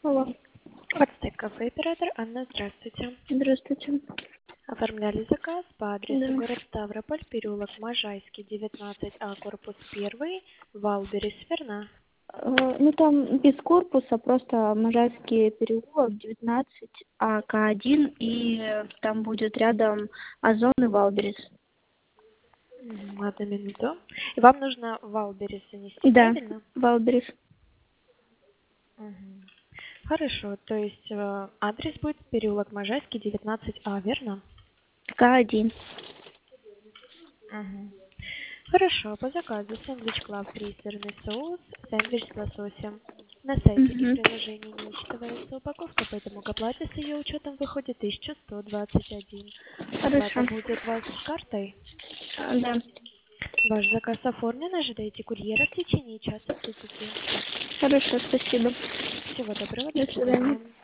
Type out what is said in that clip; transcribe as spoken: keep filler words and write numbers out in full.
Алло, Ацтек кафе оператор Анна, здравствуйте. здравствуйте. Оформляли заказ по Да. адресу город Ставрополь, переулок Можайский, девятнадцать А, корпус один, Валберес, верно? Э, Ну там без корпуса, просто Можайский переулок, девятнадцать, А К один, и э, там будет рядом Озон и Валберес. Мгм, одну минуту. И вам нужно Валберес занести, Да, правильно? Валберес. Мгм. Хорошо, то есть э, адрес будет переулок Можайский, девятнадцать А, верно? К один. Мгм. Хорошо, по заказу сэндвич Клаб три сырный соус, сэндвич с лососем. На сайте и Угу. приложении не учитывается упаковка, поэтому к оплате с ее учетом выходит тысяча сто двадцать один. Оплата Хорошо. будет у вас картой. А, Да. Ваш заказ оформлен, ожидайте курьера в течение часа тридцати. Хорошо, спасибо. Всего доброго, до До свидания. свидания.